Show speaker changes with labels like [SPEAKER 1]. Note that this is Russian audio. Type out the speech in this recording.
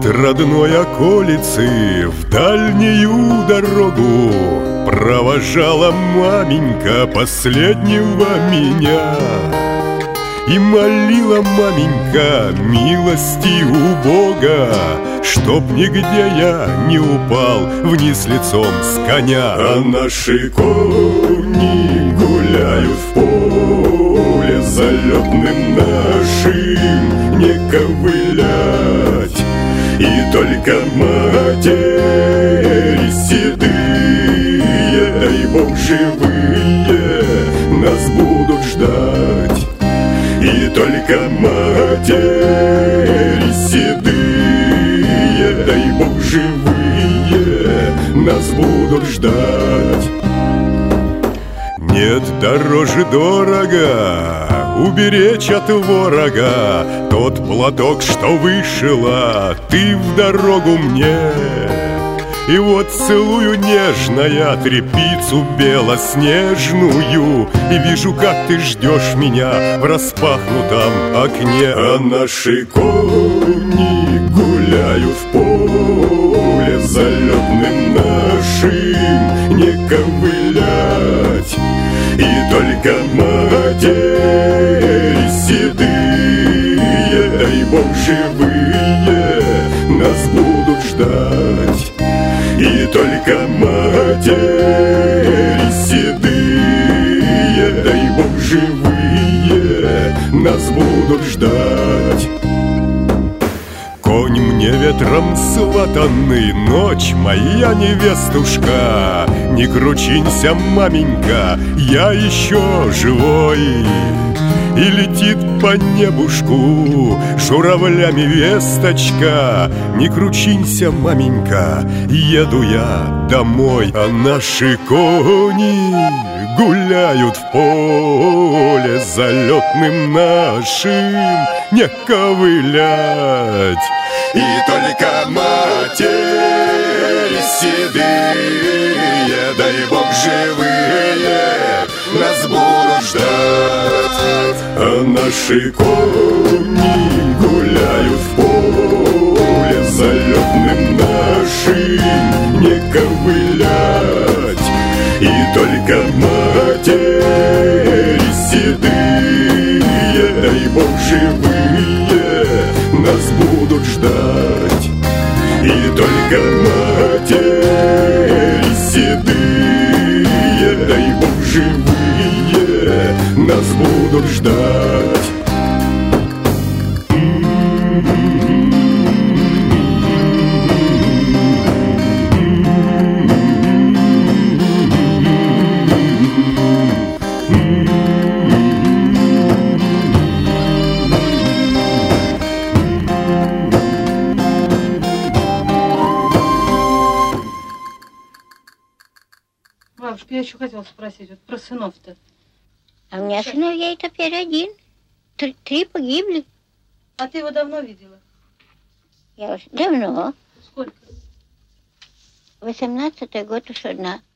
[SPEAKER 1] родной околицы в дальнюю дорогу провожала маменька последнего меня. И молила маменька милости у Бога, чтоб нигде я не упал вниз лицом с коня. А наши кони гуляют в поле, залетным нашим не ковылять. И только матери седые, дай Бог живые, нас будут ждать. И только матери седые, дай Бог живые, нас будут ждать. Нет, дороже дорого уберечь от ворога тот платок, что вышила ты в дорогу мне. И вот целую нежная тряпицу белоснежную, и вижу, как ты ждешь меня в распахнутом окне. А наши кони гуляют в поле, залетным нашим не ковылять. И только матери седые, дай Бог живые, нас будут ждать. И только матери седые, дай Бог живые, нас будут ждать. Конь мне ветром сватанный, ночь моя невестушка, не кручинься, маменька, я еще живой. И летит по небушку журавлями весточка, не кручинься, маменька, еду я домой. А наши кони гуляют в поле, залетным нашим не ковылять. И только матери седые, дай Бог живые, нас будут ждать. А наши кони гуляют в поле, залетным нашим не ковылять. И только матери седые, дай Бог живые, нас будут ждать. И только матери седые, дай Бог живые, нас будут ждать.
[SPEAKER 2] Бабушка, я еще хотела спросить вот про сынов-то.
[SPEAKER 3] А у меня сыновей теперь один. Три погибли.
[SPEAKER 2] А ты его давно видела?
[SPEAKER 3] Я уж давно.
[SPEAKER 2] Сколько?
[SPEAKER 3] 18-й год уж одна.